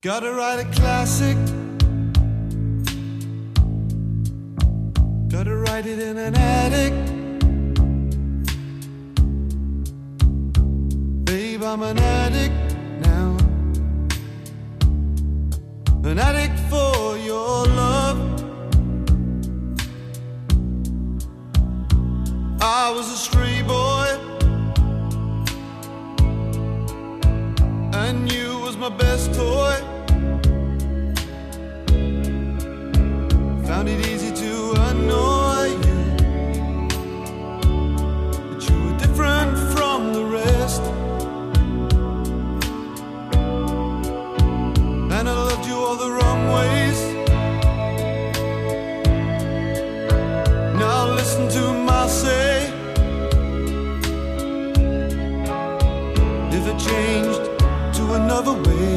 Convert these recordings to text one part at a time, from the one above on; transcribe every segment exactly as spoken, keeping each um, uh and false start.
Gotta write a classic. Gotta write it in an attic. Babe, I'm an addict now. An addict for your love. I was a stray boy, and you was my best toy. Found it easy to annoy you, but you were different from the rest. And I loved you all the wrong ways. Now listen to my say. If it changed to another way,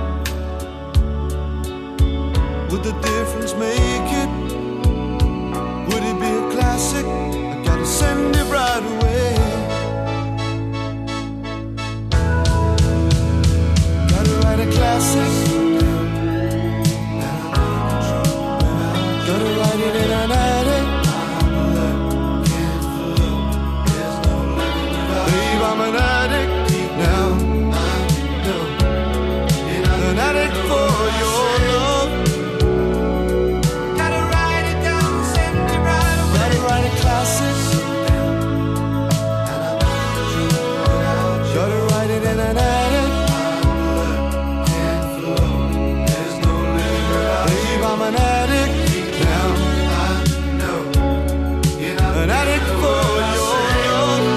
would the difference make it? Would it be a classic? I gotta send it right away. Gotta write a classic. Gotta write it in an attic. Babe, I'm an addict now. An addict for your love. Gotta write it down, send it right away. Gotta write a classic. Gotta write it in an attic. Babe, I'm an addict now. An addict for your love.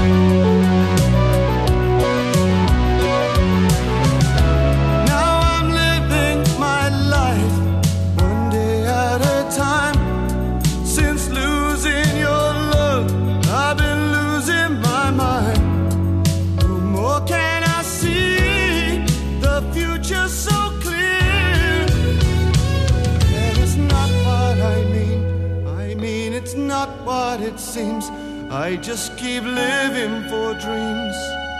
Now I'm living my life one day at a time. Since losing your love, I've been losing my mind. No more can I see the future so clear. That is not what I mean. I mean it's not what it seems. I just keep living for dreams.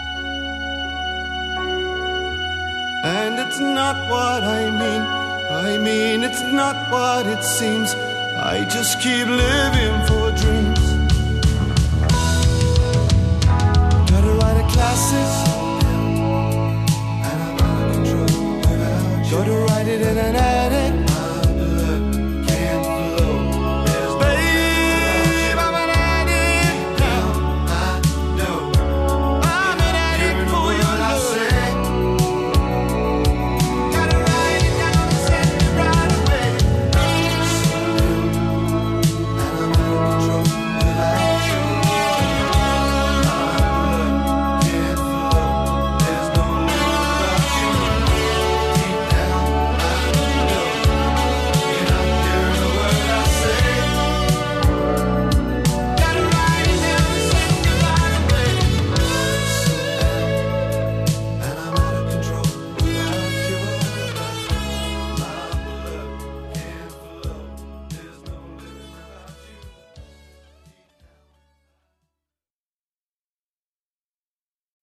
And it's not what I mean. I mean it's not what it seems. I just keep living for dreams. Gotta write a classic. Gotta write it in an attic.